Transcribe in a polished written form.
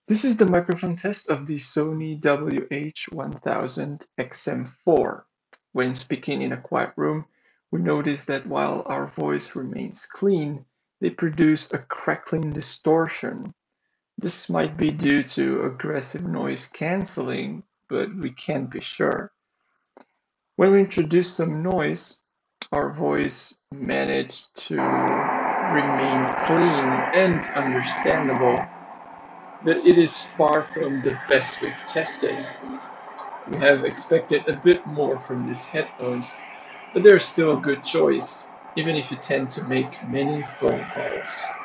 This is the microphone test of the Sony WH-1000 XM4. When speaking in a quiet room, we notice that while our voice remains clean, they produce a crackling distortion. This might be due to aggressive noise cancelling, but we can't be sure. When we introduce some noise, our voice managed to remain clean and understandable, but it is far from the best we've tested. We have expected a bit more from these headphones, but they're still a good choice, even if you tend to make many phone calls.